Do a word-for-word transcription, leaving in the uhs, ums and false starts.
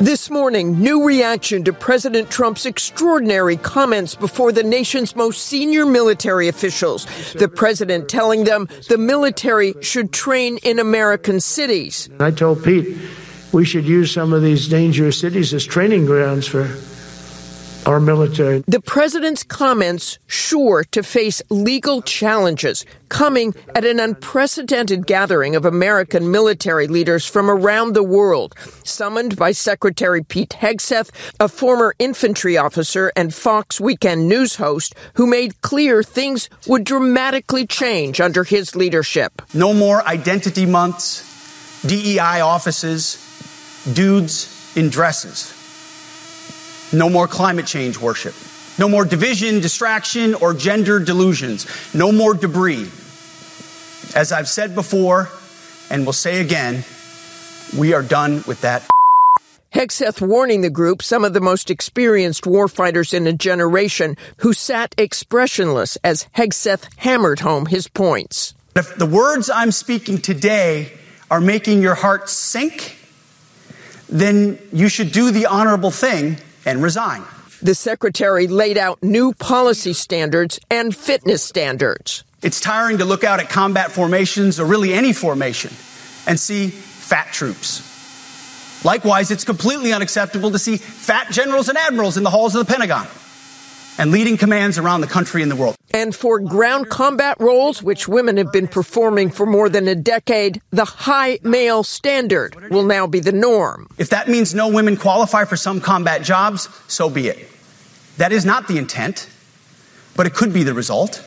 This morning, new reaction to President Trump's extraordinary comments before the nation's most senior military officials. The president telling them the military should train in American cities. I told Pete we should use some of these dangerous cities as training grounds for our military. The president's comments sure to face legal challenges, coming at an unprecedented gathering of American military leaders from around the world, summoned by Secretary Pete Hegseth, a former infantry officer and Fox Weekend News host who made clear things would dramatically change under his leadership. No more identity months, D E I offices, dudes in dresses. No more climate change worship. No more division, distraction, or gender delusions. No more debris. As I've said before, and will say again, we are done with that. Hegseth warning the group, some of the most experienced warfighters in a generation, who sat expressionless as Hegseth hammered home his points. If the words I'm speaking today are making your heart sink, then you should do the honorable thing and resign. The secretary laid out new policy standards and fitness standards. It's tiring to look out at combat formations, or really any formation, and see fat troops. Likewise, it's completely unacceptable to see fat generals and admirals in the halls of the Pentagon and leading commands around the country and the world. And for ground combat roles, which women have been performing for more than a decade, the high male standard will now be the norm. If that means no women qualify for some combat jobs, so be it. That is not the intent, but it could be the result.